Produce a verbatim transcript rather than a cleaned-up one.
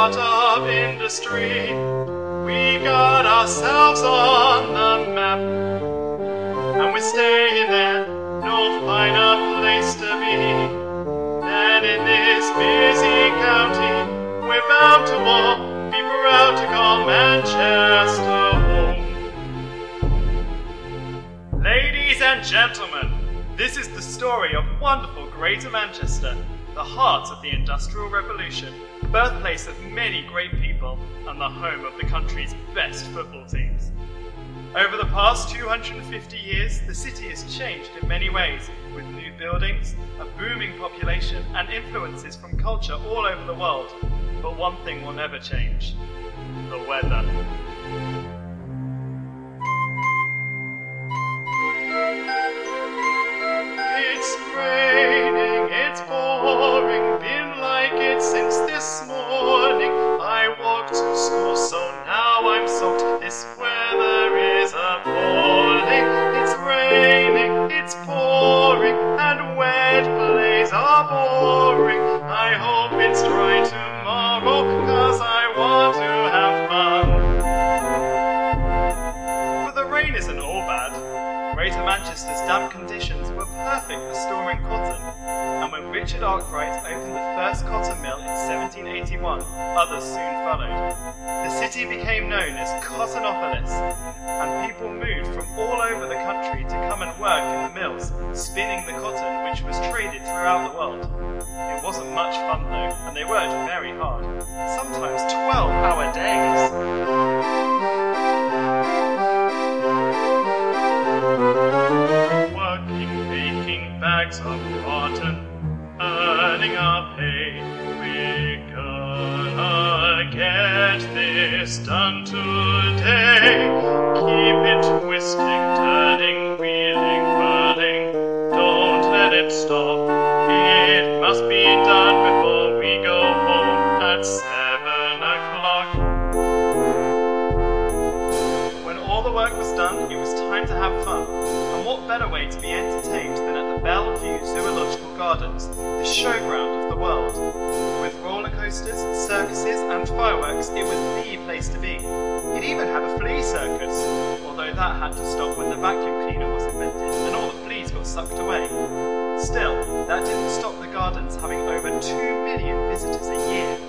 heart of industry. We got ourselves on the map, and we're staying there, no finer place to be than in this busy county. We're bound to walk, be proud to call Manchester home. Ladies and gentlemen, this is the story of wonderful Greater Manchester, the heart of the Industrial Revolution, birthplace of many great people, and the home of the country's best football teams. Over the past two hundred fifty years, the city has changed in many ways, with new buildings, a booming population, and influences from culture all over the world. But one thing will never change: the weather. It's raining, it's pouring, been like it since this morning. I walked to school, so now I'm soaked. This weather is appalling. It's raining, it's pouring, and wet plays are boring. I hope it's dry tomorrow, cause I want to have fun. But the rain isn't all bad. Greater Manchester's damp conditions were perfect for storing cotton, and when Richard Arkwright opened the first cotton mill in seventeen eighty-one, others soon followed. The city became known as Cottonopolis, and people moved from all over the country to come and work in the mills, spinning the cotton which was traded throughout the world. It wasn't much fun though, and they worked very hard, sometimes twelve hour days. Working, making bags of cotton, earning our pay. We're gonna get this done today. Keep it twisting, turning, wheeling, whirling. Don't let it stop. It must be done before we go home at seven o'clock. When all the work was done, it was time to have fun. And what better way to be entertained than at the Bellevue Zoological Gardens, the showground of the world. With roller coasters, circuses, and fireworks, it was the place to be. It even had a flea circus, although that had to stop when the vacuum cleaner was invented and all the fleas got sucked away. Still, that didn't stop the gardens having over two million visitors a year.